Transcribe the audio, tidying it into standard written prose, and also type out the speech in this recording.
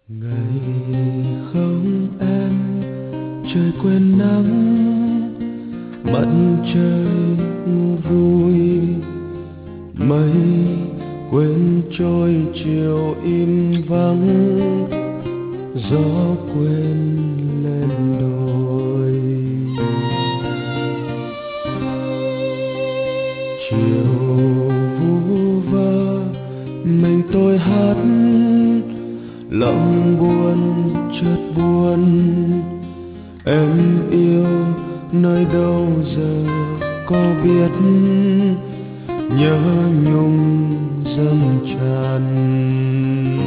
Ngày không em, trời quên nắng, mặt trời ngủ vui, mây quên trôi chiều im vắng, gió quên lên đồi. Chiều vu vơ mình tôi hát, lòng buồn chợt buồn. Em yêu nơi đâu giờ có biết, nhớ nhung dâng tràn.